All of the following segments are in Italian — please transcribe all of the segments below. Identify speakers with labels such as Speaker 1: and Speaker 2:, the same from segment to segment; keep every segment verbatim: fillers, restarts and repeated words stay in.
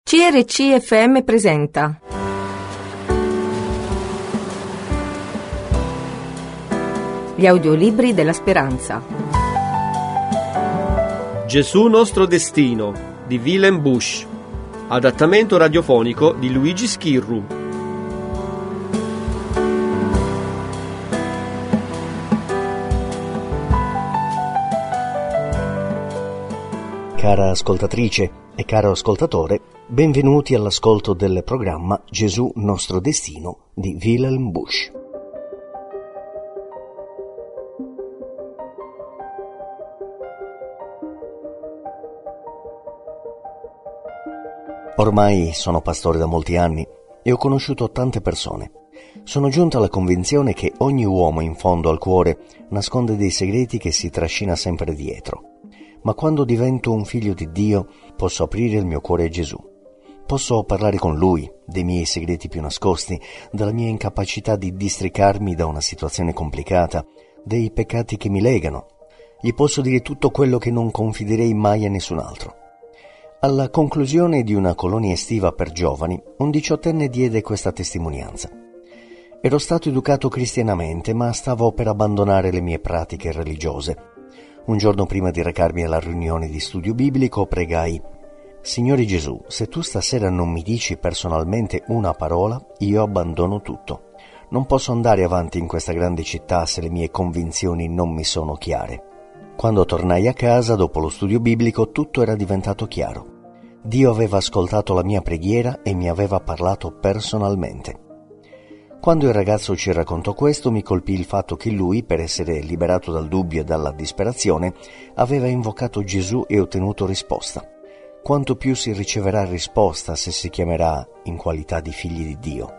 Speaker 1: C R C F M presenta Gli audiolibri della speranza.
Speaker 2: Gesù nostro destino di Willem Busch. Adattamento radiofonico di Luigi Schirru.
Speaker 3: Cara ascoltatrice e caro ascoltatore, benvenuti all'ascolto del programma Gesù nostro destino di Willem Busch. Ormai sono pastore da molti anni e ho conosciuto tante persone. Sono giunto alla convinzione che ogni uomo in fondo al cuore nasconde dei segreti che si trascina sempre dietro. Ma quando divento un figlio di Dio posso aprire il mio cuore a Gesù. Posso parlare con Lui dei miei segreti più nascosti, della mia incapacità di districarmi da una situazione complicata, dei peccati che mi legano. Gli posso dire tutto quello che non confiderei mai a nessun altro. Alla conclusione di una colonia estiva per giovani, un diciottenne diede questa testimonianza. Ero stato educato cristianamente, ma stavo per abbandonare le mie pratiche religiose. Un giorno prima di recarmi alla riunione di studio biblico, pregai: Signore Gesù, se tu stasera non mi dici personalmente una parola, io abbandono tutto. Non posso andare avanti in questa grande città se le mie convinzioni non mi sono chiare. Quando tornai a casa, dopo lo studio biblico, tutto era diventato chiaro. Dio aveva ascoltato la mia preghiera e mi aveva parlato personalmente. Quando il ragazzo ci raccontò questo, mi colpì il fatto che lui, per essere liberato dal dubbio e dalla disperazione, aveva invocato Gesù e ottenuto risposta. Quanto più si riceverà risposta se si chiamerà in qualità di figli di Dio.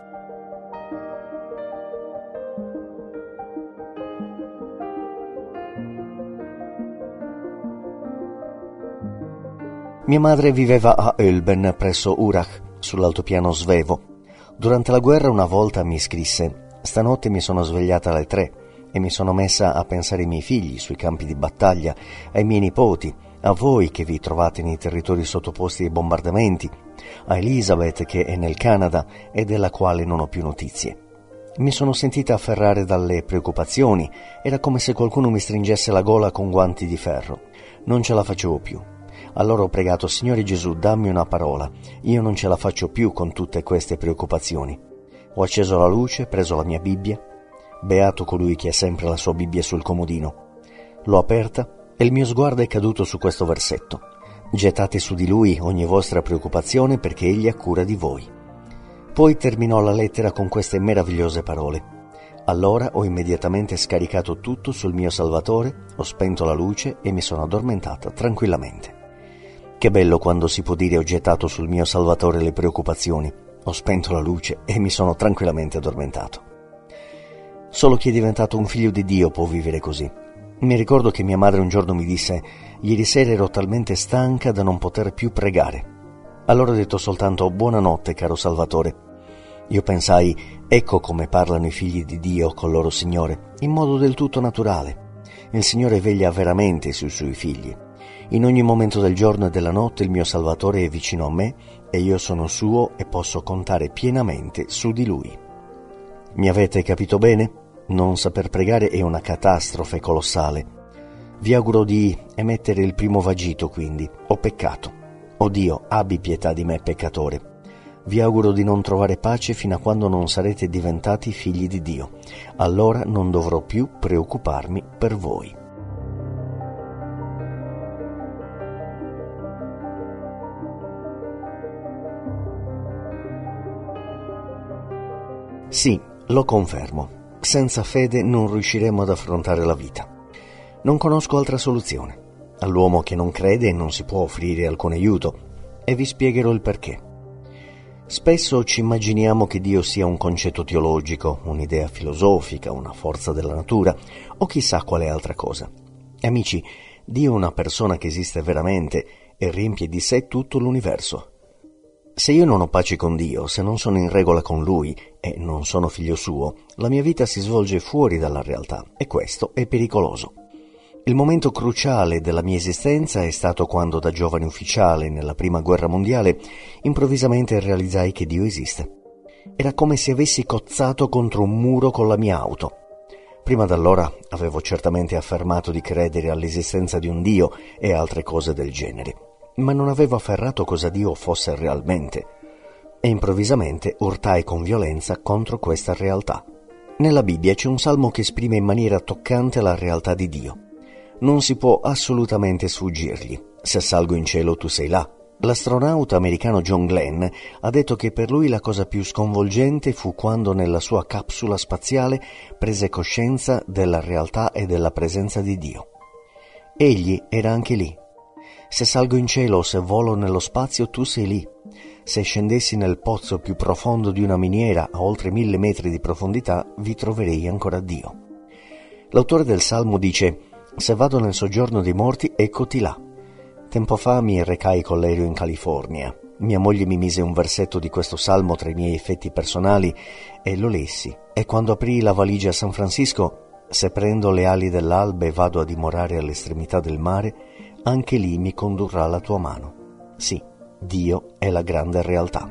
Speaker 3: Mia madre viveva a Ölben, presso Urach, sull'altopiano svevo. Durante la guerra una volta mi scrisse: «Stanotte mi sono svegliata alle tre e mi sono messa a pensare ai miei figli sui campi di battaglia, ai miei nipoti, a voi che vi trovate nei territori sottoposti ai bombardamenti, a Elizabeth che è nel Canada e della quale non ho più notizie». Mi sono sentita afferrare dalle preoccupazioni, era come se qualcuno mi stringesse la gola con guanti di ferro. Non ce la facevo più. Allora ho pregato: Signore Gesù, dammi una parola, io non ce la faccio più con tutte queste preoccupazioni. Ho acceso la luce, preso la mia Bibbia, beato colui che ha sempre la sua Bibbia sul comodino. L'ho aperta e il mio sguardo è caduto su questo versetto: gettate su di lui ogni vostra preoccupazione perché egli ha cura di voi. Poi terminò la lettera con queste meravigliose parole: allora ho immediatamente scaricato tutto sul mio Salvatore, ho spento la luce e mi sono addormentata tranquillamente. Che bello quando si può dire: ho gettato sul mio Salvatore le preoccupazioni, ho spento la luce e mi sono tranquillamente addormentato. Solo chi è diventato un figlio di Dio può vivere così. Mi ricordo che mia madre un giorno mi disse: ieri sera ero talmente stanca da non poter più pregare. Allora ho detto soltanto: buonanotte caro Salvatore. Io pensai: ecco come parlano i figli di Dio col loro Signore, in modo del tutto naturale. Il Signore veglia veramente sui suoi figli. In ogni momento del giorno e della notte il mio Salvatore è vicino a me e io sono suo e posso contare pienamente su di Lui. Mi avete capito bene? Non saper pregare è una catastrofe colossale. Vi auguro di emettere il primo vagito, quindi. Ho peccato. O Dio, abbi pietà di me peccatore. Vi auguro di non trovare pace fino a quando non sarete diventati figli di Dio. Allora non dovrò più preoccuparmi per voi. Sì, lo confermo. Senza fede non riusciremo ad affrontare la vita. Non conosco altra soluzione. All'uomo che non crede non si può offrire alcun aiuto, e vi spiegherò il perché. Spesso ci immaginiamo che Dio sia un concetto teologico, un'idea filosofica, una forza della natura, o chissà quale altra cosa. Amici, Dio è una persona che esiste veramente e riempie di sé tutto l'universo. Se io non ho pace con Dio, se non sono in regola con Lui e non sono figlio suo, la mia vita si svolge fuori dalla realtà e questo è pericoloso. Il momento cruciale della mia esistenza è stato quando, da giovane ufficiale nella Prima Guerra Mondiale, improvvisamente realizzai che Dio esiste. Era come se avessi cozzato contro un muro con la mia auto. Prima d'allora avevo certamente affermato di credere all'esistenza di un Dio e altre cose del genere, ma non avevo afferrato cosa Dio fosse realmente. E improvvisamente urtai con violenza contro questa realtà. Nella Bibbia c'è un salmo che esprime in maniera toccante la realtà di Dio. Non si può assolutamente sfuggirgli. Se salgo in cielo tu sei là. L'astronauta americano John Glenn ha detto che per lui la cosa più sconvolgente fu quando nella sua capsula spaziale prese coscienza della realtà e della presenza di Dio. Egli era anche lì. Se salgo in cielo o se volo nello spazio tu sei lì. Se scendessi nel pozzo più profondo di una miniera a oltre mille metri di profondità, vi troverei ancora Dio. L'autore del Salmo dice: «Se vado nel soggiorno dei morti, eccoti là». Tempo fa mi recai con l'aereo in California. Mia moglie mi mise un versetto di questo salmo tra i miei effetti personali e lo lessi. E quando aprii la valigia a San Francisco: «Se prendo le ali dell'alba e vado a dimorare all'estremità del mare, anche lì mi condurrà la tua mano». Sì, Dio è la grande realtà.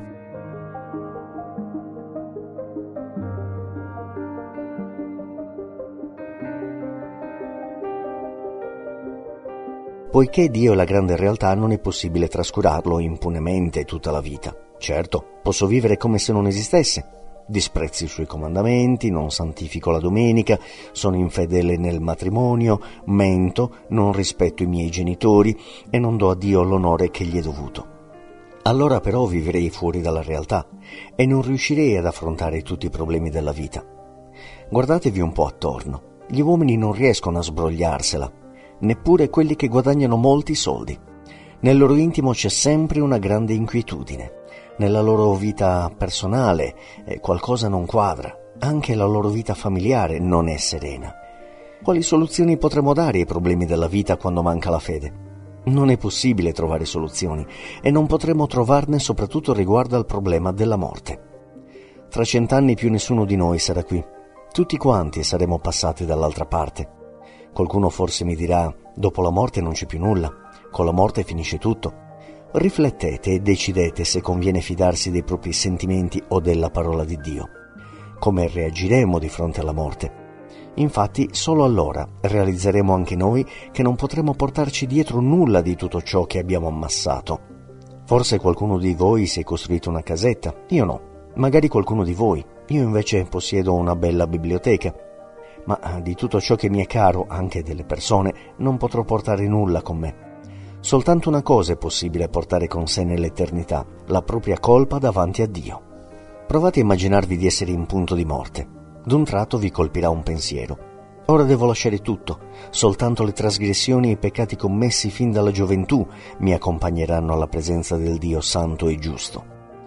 Speaker 3: Poiché Dio è la grande realtà, non è possibile trascurarlo impunemente tutta la vita. Certo, posso vivere come se non esistesse. Disprezzo i suoi comandamenti, non santifico la domenica, sono infedele nel matrimonio, mento, non rispetto i miei genitori e non do a Dio l'onore che gli è dovuto. Allora però vivrei fuori dalla realtà e non riuscirei ad affrontare tutti i problemi della vita. Guardatevi un po' attorno. Gli uomini non riescono a sbrogliarsela, neppure quelli che guadagnano molti soldi. Nel loro intimo c'è sempre una grande inquietudine. Nella loro vita personale eh, qualcosa non quadra. Anche la loro vita familiare non è serena. Quali soluzioni potremo dare ai problemi della vita quando manca la fede? Non è possibile trovare soluzioni e non potremo trovarne soprattutto riguardo al problema della morte. Tra cent'anni più nessuno di noi sarà qui. Tutti quanti saremo passati dall'altra parte. Qualcuno forse mi dirà: dopo la morte non c'è più nulla, con la morte finisce tutto. Riflettete e decidete se conviene fidarsi dei propri sentimenti o della parola di Dio. Come reagiremo di fronte alla morte? Infatti, solo allora realizzeremo anche noi che non potremo portarci dietro nulla di tutto ciò che abbiamo ammassato. Forse qualcuno di voi si è costruito una casetta, io no. Magari qualcuno di voi, io invece possiedo una bella biblioteca. Ma di tutto ciò che mi è caro, anche delle persone, non potrò portare nulla con me. Soltanto una cosa è possibile portare con sé nell'eternità: la propria colpa davanti a Dio. Provate a immaginarvi di essere in punto di morte. D'un tratto vi colpirà un pensiero: ora devo lasciare tutto, soltanto le trasgressioni e i peccati commessi fin dalla gioventù mi accompagneranno alla presenza del Dio santo e giusto.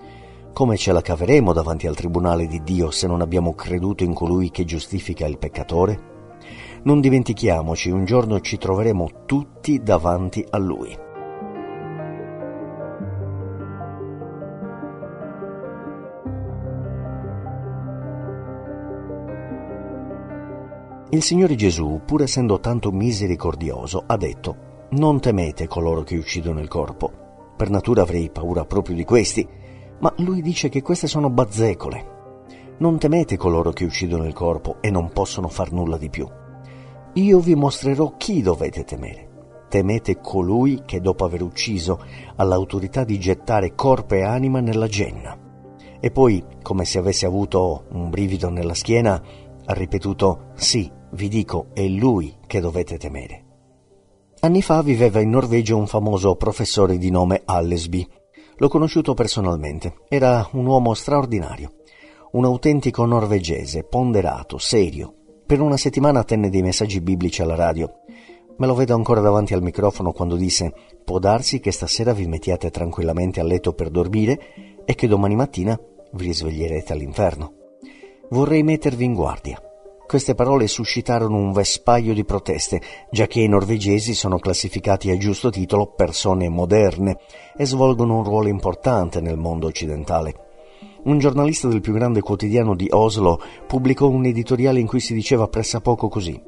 Speaker 3: Come ce la caveremo davanti al tribunale di Dio se non abbiamo creduto in colui che giustifica il peccatore? Non dimentichiamoci, un giorno ci troveremo tutti davanti a Lui. Il Signore Gesù, pur essendo tanto misericordioso, ha detto: «Non temete coloro che uccidono il corpo». Per natura avrei paura proprio di questi, ma Lui dice che queste sono bazzecole. Non temete coloro che uccidono il corpo e non possono far nulla di più. Io vi mostrerò chi dovete temere. Temete colui che, dopo aver ucciso, ha l'autorità di gettare corpo e anima nella genna. E poi, come se avesse avuto un brivido nella schiena, ha ripetuto: «Sì, vi dico, è Lui che dovete temere». Anni fa viveva in Norvegia un famoso professore di nome Allesby. L'ho conosciuto personalmente. Era un uomo straordinario, un autentico norvegese, ponderato, serio. Per una settimana tenne dei messaggi biblici alla radio. Me lo vedo ancora davanti al microfono quando disse: «Può darsi che stasera vi mettiate tranquillamente a letto per dormire e che domani mattina vi risveglierete all'inferno. Vorrei mettervi in guardia». Queste parole suscitarono un vespaio di proteste, giacché i norvegesi sono classificati a giusto titolo persone moderne e svolgono un ruolo importante nel mondo occidentale. Un giornalista del più grande quotidiano di Oslo pubblicò un editoriale in cui si diceva pressappoco così: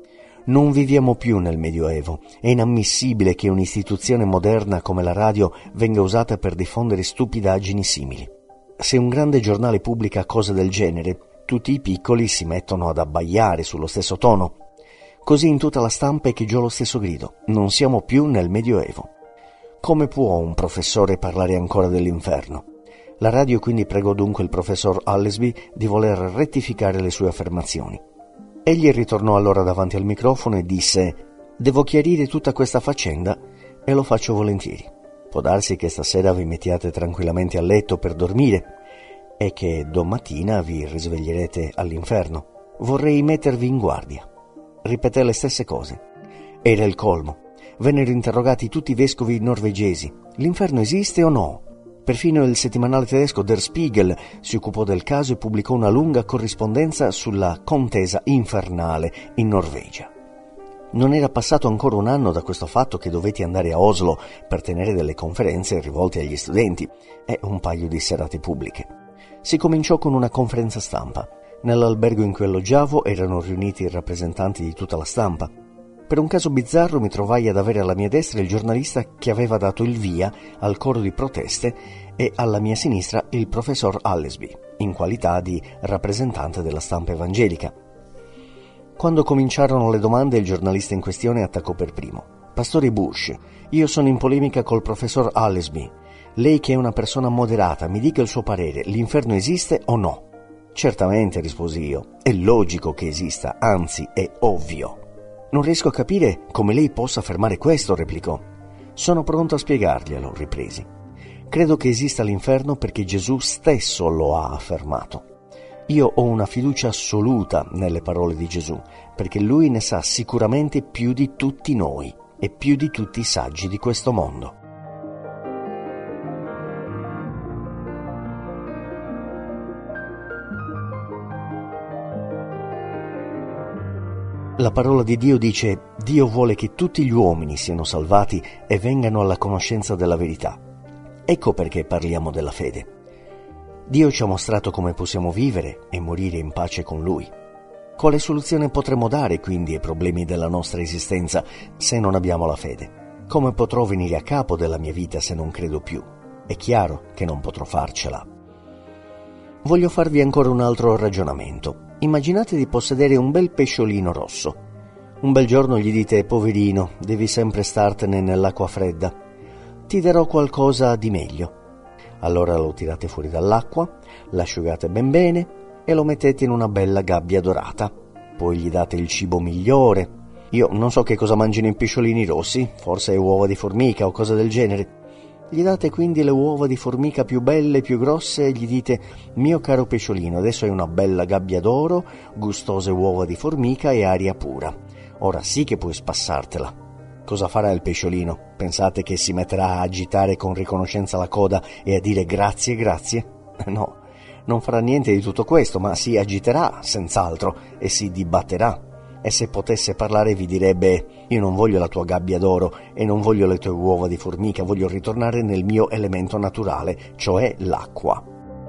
Speaker 3: Non viviamo più nel Medioevo. È inammissibile che un'istituzione moderna come la radio venga usata per diffondere stupidaggini simili. Se un grande giornale pubblica cose del genere, tutti i piccoli si mettono ad abbaiare sullo stesso tono. Così in tutta la stampa echeggiò lo stesso grido: non siamo più nel Medioevo. Come può un professore parlare ancora dell'inferno? La radio quindi pregò dunque il professor Allesby di voler rettificare le sue affermazioni. Egli ritornò allora davanti al microfono e disse: «Devo chiarire tutta questa faccenda e lo faccio volentieri. Può darsi che stasera vi mettiate tranquillamente a letto per dormire e che domattina vi risveglierete all'inferno. Vorrei mettervi in guardia». Ripeté le stesse cose. Era il colmo. Vennero interrogati tutti i vescovi norvegesi. L'inferno esiste o no? Perfino il settimanale tedesco Der Spiegel si occupò del caso e pubblicò una lunga corrispondenza sulla contesa infernale in Norvegia. Non era passato ancora un anno da questo fatto che dovetti andare a Oslo per tenere delle conferenze rivolte agli studenti e un paio di serate pubbliche. Si cominciò con una conferenza stampa. Nell'albergo in cui alloggiavo erano riuniti i rappresentanti di tutta la stampa. Per un caso bizzarro mi trovai ad avere alla mia destra il giornalista che aveva dato il via al coro di proteste e alla mia sinistra il professor Allesby, in qualità di rappresentante della stampa evangelica. Quando cominciarono le domande, il giornalista in questione attaccò per primo. «Pastore Bush, io sono in polemica col professor Allesby. Lei che è una persona moderata, mi dica il suo parere, l'inferno esiste o no?» «Certamente», risposi io, «è logico che esista, anzi è ovvio». «Non riesco a capire come lei possa affermare questo», replicò. «Sono pronto a spiegarglielo», ripresi. «Credo che esista l'inferno perché Gesù stesso lo ha affermato. Io ho una fiducia assoluta nelle parole di Gesù, perché Lui ne sa sicuramente più di tutti noi e più di tutti i saggi di questo mondo». La parola di Dio dice: Dio vuole che tutti gli uomini siano salvati e vengano alla conoscenza della verità. Ecco perché parliamo della fede. Dio ci ha mostrato come possiamo vivere e morire in pace con Lui. Quale soluzione potremo dare quindi ai problemi della nostra esistenza se non abbiamo la fede? Come potrò venire a capo della mia vita se non credo più? È chiaro che non potrò farcela. Voglio farvi ancora un altro ragionamento. Immaginate di possedere un bel pesciolino rosso. Un bel giorno gli dite: poverino, devi sempre startene nell'acqua fredda. Ti darò qualcosa di meglio. Allora lo tirate fuori dall'acqua, l'asciugate ben bene e lo mettete in una bella gabbia dorata. Poi gli date il cibo migliore. Io non so che cosa mangino i pesciolini rossi, forse uova di formica o cose del genere. Gli date quindi le uova di formica più belle e più grosse e gli dite: mio caro pesciolino, adesso hai una bella gabbia d'oro, gustose uova di formica e aria pura. Ora sì che puoi spassartela. Cosa farà il pesciolino? Pensate che si metterà a agitare con riconoscenza la coda e a dire grazie, grazie? No, non farà niente di tutto questo, ma si agiterà senz'altro e si dibatterà. E se potesse parlare vi direbbe: io non voglio la tua gabbia d'oro e non voglio le tue uova di formica, voglio ritornare nel mio elemento naturale, cioè l'acqua.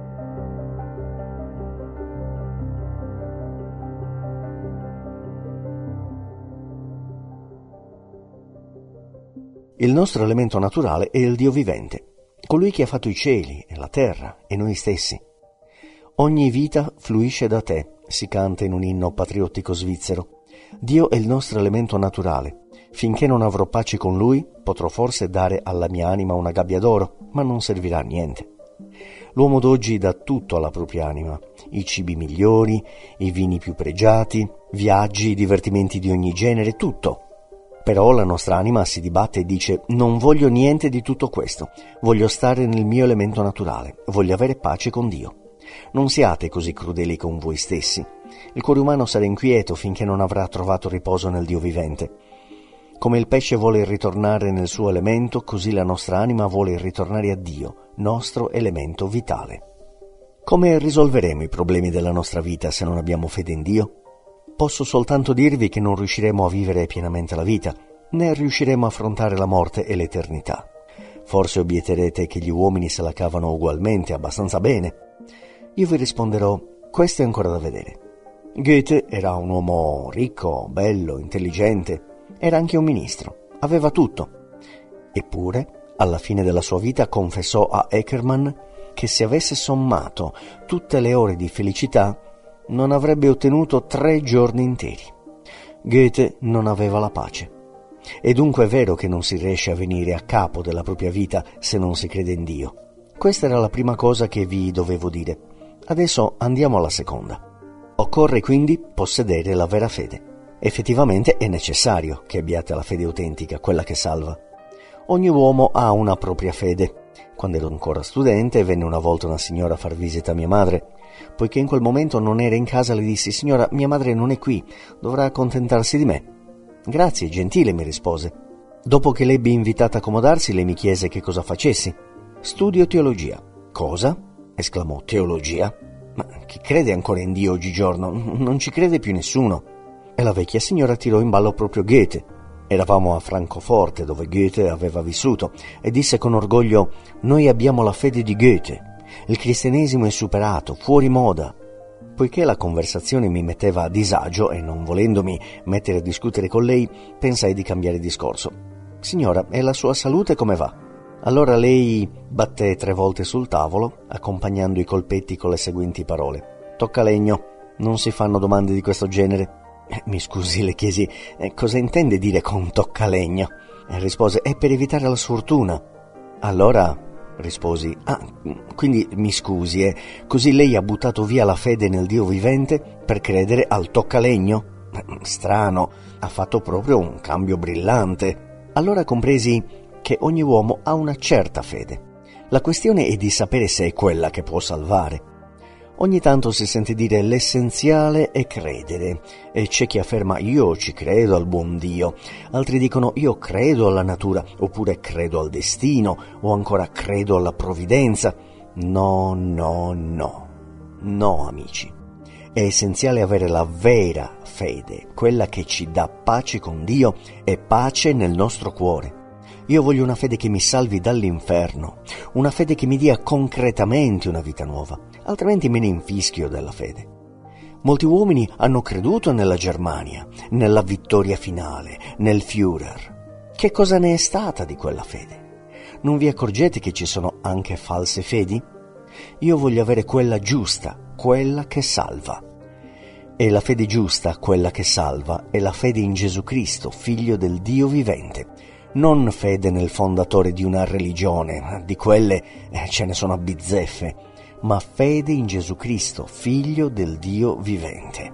Speaker 3: Il nostro elemento naturale è il Dio vivente, colui che ha fatto i cieli e la terra e noi stessi. Ogni vita fluisce da te, si canta in un inno patriottico svizzero. Dio è il nostro elemento naturale. Finché non avrò pace con Lui, potrò forse dare alla mia anima una gabbia d'oro, ma non servirà a niente. L'uomo d'oggi dà tutto alla propria anima: i cibi migliori, i vini più pregiati, viaggi, divertimenti di ogni genere, tutto. Però la nostra anima si dibatte e dice: non voglio niente di tutto questo, voglio stare nel mio elemento naturale, voglio avere pace con Dio. Non siate così crudeli con voi stessi. Il cuore umano sarà inquieto finché non avrà trovato riposo nel Dio vivente. Come il pesce vuole ritornare nel suo elemento, così la nostra anima vuole ritornare a Dio, nostro elemento vitale. Come risolveremo i problemi della nostra vita se non abbiamo fede in Dio? Posso soltanto dirvi che non riusciremo a vivere pienamente la vita, né riusciremo a affrontare la morte e l'eternità. Forse obietterete che gli uomini se la cavano ugualmente, abbastanza bene. Io vi risponderò: questo è ancora da vedere. Goethe era un uomo ricco, bello, intelligente, era anche un ministro, aveva tutto. Eppure, alla fine della sua vita confessò a Eckermann che se avesse sommato tutte le ore di felicità non avrebbe ottenuto tre giorni interi. Goethe non aveva la pace. E dunque è vero che non si riesce a venire a capo della propria vita se non si crede in Dio. Questa era la prima cosa che vi dovevo dire. Adesso andiamo alla seconda. Occorre quindi possedere la vera fede. Effettivamente è necessario che abbiate la fede autentica, quella che salva. Ogni uomo ha una propria fede. Quando ero ancora studente venne una volta una signora a far visita a mia madre. Poiché in quel momento non era in casa, le dissi: signora, mia madre non è qui, dovrà accontentarsi di me. Grazie, gentile, mi rispose. Dopo che l'ebbi invitata a accomodarsi, lei mi chiese che cosa facessi. Studio teologia. Cosa? Esclamò. Teologia? Ma chi crede ancora in Dio oggigiorno? Non ci crede più nessuno. E la vecchia signora tirò in ballo proprio Goethe. Eravamo a Francoforte, dove Goethe aveva vissuto, e disse con orgoglio: noi abbiamo la fede di Goethe. Il cristianesimo è superato, fuori moda. Poiché la conversazione mi metteva a disagio e non volendomi mettere a discutere con lei, pensai di cambiare discorso. Signora, e la sua salute come va? Allora lei batté tre volte sul tavolo, accompagnando i colpetti con le seguenti parole: tocca legno, non si fanno domande di questo genere. Eh, mi scusi, le chiesi, eh, cosa intende dire con tocca legno? E rispose: è per evitare la sfortuna. Allora risposi: ah, quindi mi scusi, eh, così lei ha buttato via la fede nel Dio vivente per credere al toccalegno? Strano, ha fatto proprio un cambio brillante. Allora compresi che ogni uomo ha una certa fede. La questione è di sapere se è quella che può salvare. Ogni tanto si sente dire l'essenziale è credere, e c'è chi afferma io ci credo al buon Dio, altri dicono io credo alla natura, oppure credo al destino, o ancora credo alla provvidenza. No, no, no, no amici. È essenziale avere la vera fede, quella che ci dà pace con Dio e pace nel nostro cuore. Io voglio una fede che mi salvi dall'inferno, una fede che mi dia concretamente una vita nuova, altrimenti me ne infischio della fede. Molti uomini hanno creduto nella Germania, nella vittoria finale, nel Führer. Che cosa ne è stata di quella fede? Non vi accorgete che ci sono anche false fedi? Io voglio avere quella giusta, quella che salva. E la fede giusta, quella che salva, è la fede in Gesù Cristo, Figlio del Dio vivente. Non fede nel fondatore di una religione, di quelle eh, ce ne sono a bizzeffe, ma fede in Gesù Cristo, Figlio del Dio vivente.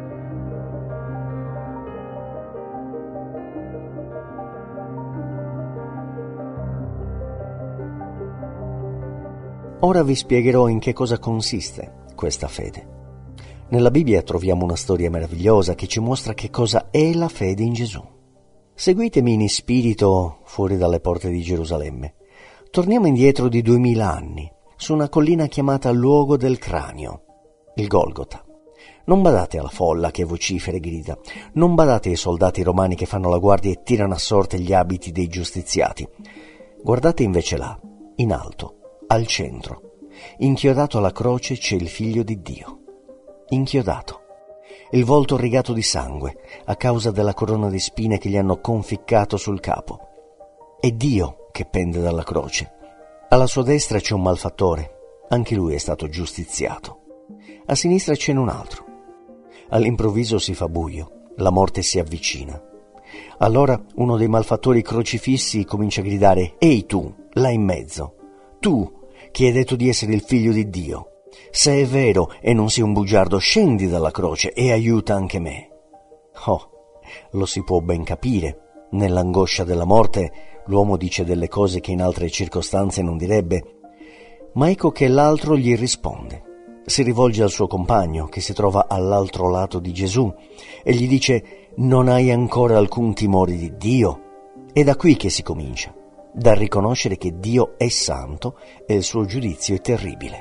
Speaker 3: Ora vi spiegherò in che cosa consiste questa fede. Nella Bibbia troviamo una storia meravigliosa che ci mostra che cosa è la fede in Gesù. Seguitemi in spirito fuori dalle porte di Gerusalemme. Torniamo indietro di duemila anni, su una collina chiamata Luogo del Cranio, il Golgota. Non badate alla folla che vocifera e grida, non badate ai soldati romani che fanno la guardia e tirano a sorte gli abiti dei giustiziati. Guardate invece là, in alto, al centro, inchiodato alla croce c'è il Figlio di Dio. Inchiodato. Il volto rigato di sangue a causa della corona di spine che gli hanno conficcato sul capo. È Dio che pende dalla croce. Alla sua destra c'è un malfattore, anche lui è stato giustiziato. A sinistra c'è un altro. All'improvviso si fa buio, la morte si avvicina. Allora uno dei malfattori crocifissi comincia a gridare: «Ehi tu, là in mezzo, tu che hai detto di essere il Figlio di Dio, se è vero e non sei un bugiardo, scendi dalla croce e aiuta anche me». Oh, lo si può ben capire. Nell'angoscia della morte l'uomo dice delle cose che in altre circostanze non direbbe. Ma ecco che l'altro gli risponde. Si rivolge al suo compagno che si trova all'altro lato di Gesù e gli dice: «Non hai ancora alcun timore di Dio?» È da qui che si comincia, dal riconoscere che Dio è santo e il suo giudizio è terribile.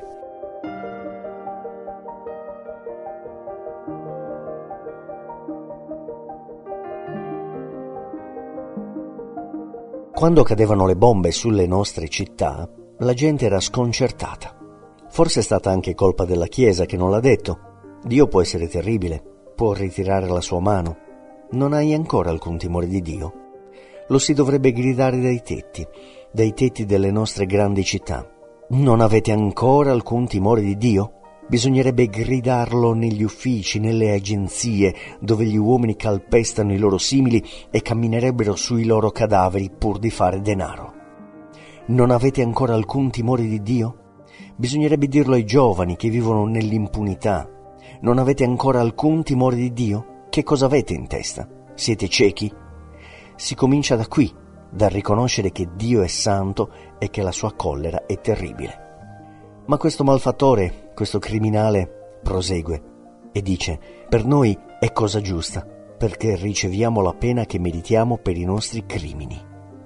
Speaker 3: Quando cadevano le bombe sulle nostre città, la gente era sconcertata. Forse è stata anche colpa della Chiesa che non l'ha detto. Dio può essere terribile, può ritirare la sua mano? Non hai ancora alcun timore di Dio? Lo si dovrebbe gridare dai tetti, dai tetti delle nostre grandi città. Non avete ancora alcun timore di Dio? Bisognerebbe gridarlo negli uffici, nelle agenzie, dove gli uomini calpestano i loro simili e camminerebbero sui loro cadaveri pur di fare denaro. Non avete ancora alcun timore di Dio? Bisognerebbe dirlo ai giovani che vivono nell'impunità. Non avete ancora alcun timore di Dio? Che cosa avete in testa? Siete ciechi? Si comincia da qui, dal riconoscere che Dio è santo e che la sua collera è terribile. Ma questo malfattore, questo criminale, prosegue e dice: per noi è cosa giusta, perché riceviamo la pena che meritiamo per i nostri crimini.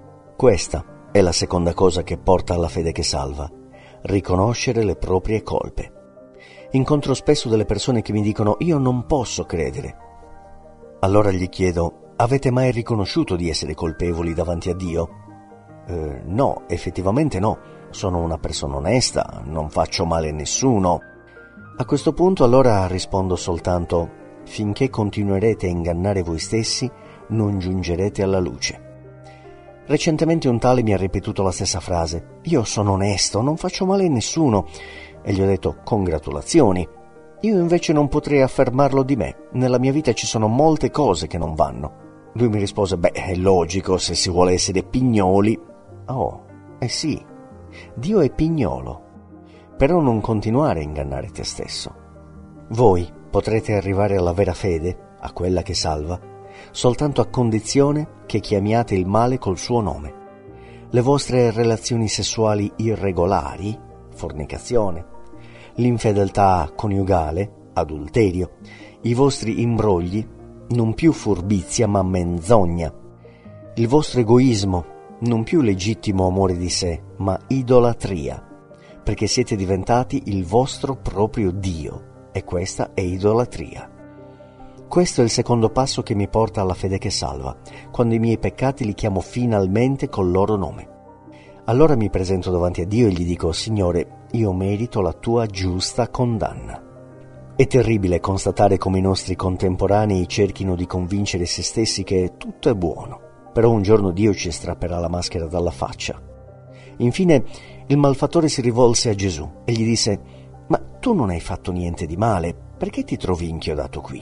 Speaker 3: Questa è la seconda cosa che porta alla fede che salva: riconoscere le proprie colpe. Incontro spesso delle persone che mi dicono: io non posso credere. Allora gli chiedo: avete mai riconosciuto di essere colpevoli davanti a Dio? Eh, no, effettivamente no. Sono una persona onesta, non faccio male a nessuno. A questo punto allora rispondo soltanto: finché continuerete a ingannare voi stessi, non giungerete alla luce. Recentemente un tale mi ha ripetuto la stessa frase: io sono onesto, non faccio male a nessuno. E gli ho detto: congratulazioni. Io invece non potrei affermarlo di me. Nella mia vita ci sono molte cose che non vanno. Lui mi rispose: beh, è logico, se si vuole essere pignoli. Oh, eh sì, Dio è pignolo. Però non continuare a ingannare te stesso. Voi potrete arrivare alla vera fede, a quella che salva, soltanto a condizione che chiamiate il male col suo nome. Le vostre relazioni sessuali irregolari, fornicazione, l'infedeltà coniugale, adulterio, i vostri imbrogli, non più furbizia ma menzogna, il vostro egoismo, non più legittimo amore di sé, ma idolatria, perché siete diventati il vostro proprio Dio, e questa è idolatria. Questo è il secondo passo che mi porta alla fede che salva, quando i miei peccati li chiamo finalmente col loro nome. Allora mi presento davanti a Dio e gli dico: Signore, io merito la tua giusta condanna. È terribile constatare come i nostri contemporanei cerchino di convincere se stessi che tutto è buono, però un giorno Dio ci strapperà la maschera dalla faccia. Infine il malfattore si rivolse a Gesù e gli disse: ma tu non hai fatto niente di male, perché ti trovi inchiodato qui?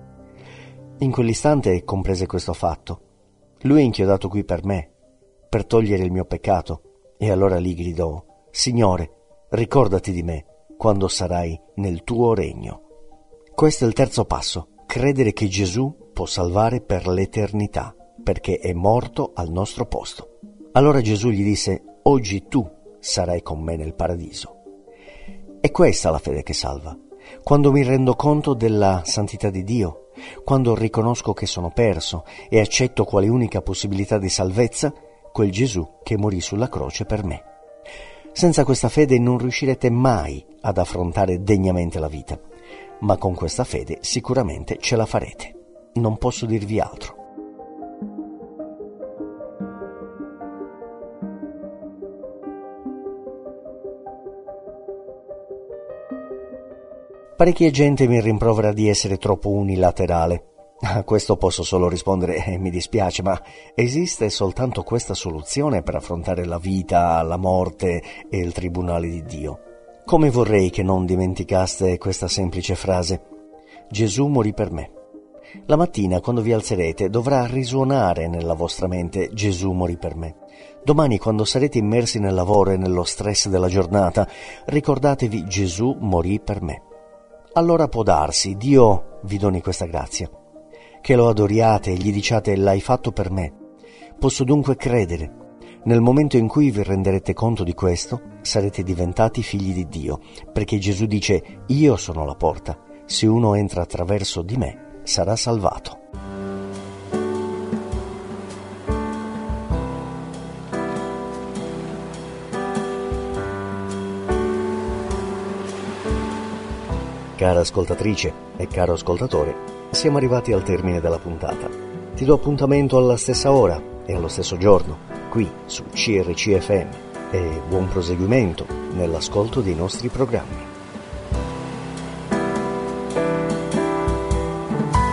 Speaker 3: In quell'istante comprese questo fatto. Lui è inchiodato qui per me, per togliere il mio peccato, e allora gli gridò: Signore, ricordati di me quando sarai nel tuo regno. Questo è il terzo passo: credere che Gesù può salvare per l'eternità, perché è morto al nostro posto. Allora Gesù gli disse: oggi tu sarai con me nel paradiso. È questa la fede che salva. Quando mi rendo conto della santità di Dio, quando riconosco che sono perso e accetto quale unica possibilità di salvezza quel Gesù che morì sulla croce per me. Senza questa fede non riuscirete mai ad affrontare degnamente la vita, ma con questa fede sicuramente ce la farete. Non posso dirvi altro. Parecchia gente mi rimprovera di essere troppo unilaterale. A questo posso solo rispondere: eh, mi dispiace, ma esiste soltanto questa soluzione per affrontare la vita, la morte e il tribunale di Dio. Come vorrei che non dimenticaste questa semplice frase: Gesù morì per me. La mattina, quando vi alzerete, dovrà risuonare nella vostra mente: Gesù morì per me. Domani, quando sarete immersi nel lavoro e nello stress della giornata, ricordatevi: Gesù morì per me. Allora può darsi, Dio vi doni questa grazia, che lo adoriate e gli diciate: l'hai fatto per me. Posso dunque credere. Nel momento in cui vi renderete conto di questo, sarete diventati figli di Dio, perché Gesù dice: io sono la porta, se uno entra attraverso di me, sarà salvato. Cara ascoltatrice e caro ascoltatore, siamo arrivati al termine della puntata. Ti do appuntamento alla stessa ora e allo stesso giorno, qui su C R C F M, e buon proseguimento nell'ascolto dei nostri programmi.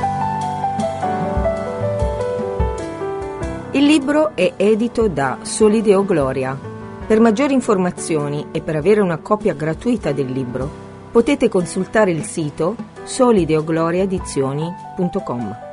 Speaker 1: libro è edito da Solideo Gloria. Per maggiori informazioni e per avere una copia gratuita del libro, potete consultare il sito solideogloria edizioni punto com.